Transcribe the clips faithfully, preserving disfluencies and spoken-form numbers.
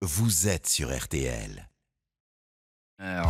vous êtes sur R T L. Alors...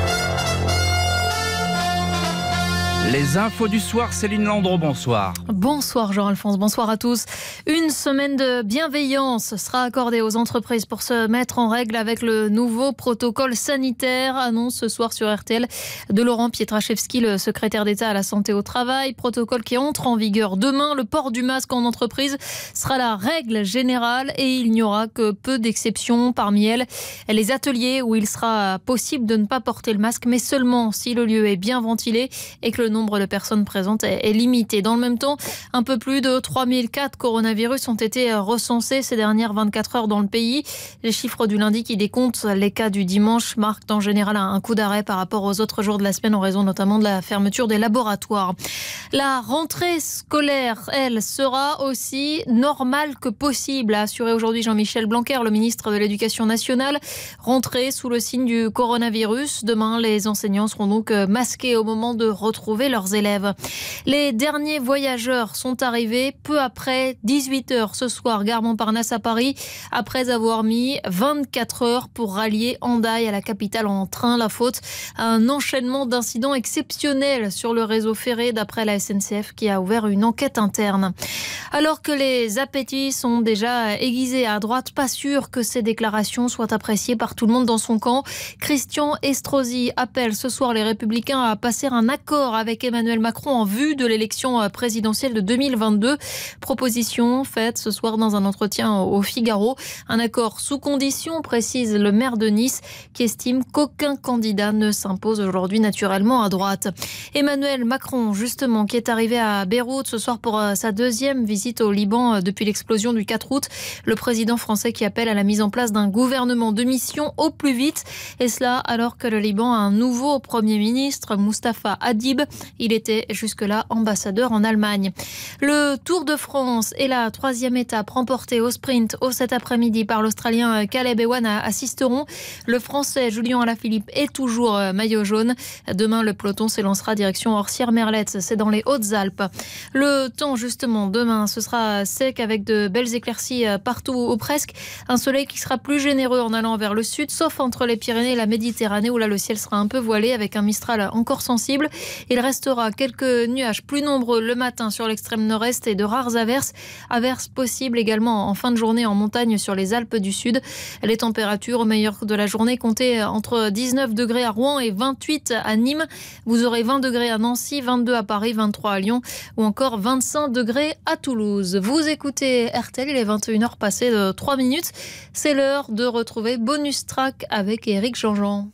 Les infos du soir, Céline Landreau, bonsoir. Bonsoir Jean-Alphonse, bonsoir à tous. Une semaine de bienveillance sera accordée aux entreprises pour se mettre en règle avec le nouveau protocole sanitaire, annonce ce soir sur R T L de Laurent Pietraszewski, le secrétaire d'État à la santé au travail. Protocole qui entre en vigueur demain. Le port du masque en entreprise sera la règle générale et il n'y aura que peu d'exceptions. Parmi elles, les ateliers où il sera possible de ne pas porter le masque, mais seulement si le lieu est bien ventilé et que le nombre de personnes présentes est limité. Dans le même temps, un peu plus de trois mille cas de coronavirus ont été recensés ces dernières vingt-quatre heures dans le pays. Les chiffres du lundi qui décomptent les cas du dimanche marquent en général un coup d'arrêt par rapport aux autres jours de la semaine en raison notamment de la fermeture des laboratoires. La rentrée scolaire, elle, sera aussi normale que possible, a assuré aujourd'hui Jean-Michel Blanquer, le ministre de l'Éducation nationale. Rentrée sous le signe du coronavirus. Demain, les enseignants seront donc masqués au moment de retrouver leurs élèves. Les derniers voyageurs sont arrivés peu après dix-huit heures ce soir, gare Montparnasse à Paris, après avoir mis vingt-quatre heures pour rallier Hendaye à la capitale en train. La faute à un enchaînement d'incidents exceptionnels sur le réseau ferré, d'après la S N C F qui a ouvert une enquête interne. Alors que les appétits sont déjà aiguisés à droite, pas sûr que ces déclarations soient appréciées par tout le monde dans son camp. Christian Estrosi appelle ce soir les Républicains à passer un accord avec Emmanuel Macron en vue de l'élection présidentielle de deux mille vingt-deux. Proposition faite ce soir dans un entretien au Figaro. Un accord sous condition, précise le maire de Nice, qui estime qu'aucun candidat ne s'impose aujourd'hui naturellement à droite. Emmanuel Macron, justement, qui est arrivé à Beyrouth ce soir pour sa deuxième visite au Liban depuis l'explosion du quatre août. Le président français qui appelle à la mise en place d'un gouvernement de mission au plus vite. Et cela alors que le Liban a un nouveau Premier ministre, Moustapha Hadib. Il était jusque-là ambassadeur en Allemagne. Le Tour de France est la troisième étape remportée au sprint au cet après-midi par l'Australien Caleb Ewan à Sisteron. Le Français Julien Alaphilippe est toujours maillot jaune. Demain, le peloton s'élancera direction Orsières-Merlette, c'est dans les Hautes-Alpes. Le temps, justement, demain, ce sera sec avec de belles éclaircies partout ou presque. Un soleil qui sera plus généreux en allant vers le sud, sauf entre les Pyrénées et la Méditerranée où là, le ciel sera un peu voilé avec un Mistral encore sensible. Il restera quelques nuages plus nombreux le matin sur l'extrême nord-est et de rares averses. Averses possibles également en fin de journée en montagne sur les Alpes du Sud. Les températures au meilleur de la journée comptez entre dix-neuf degrés à Rouen et vingt-huit à Nîmes. Vous aurez vingt degrés à Nancy, vingt-deux à Paris, vingt-trois à Lyon ou encore vingt-cinq degrés à Toulouse. Vous écoutez R T L, il est vingt et une heures passées de trois minutes. C'est l'heure de retrouver Bonus Track avec Éric Jean-Jean.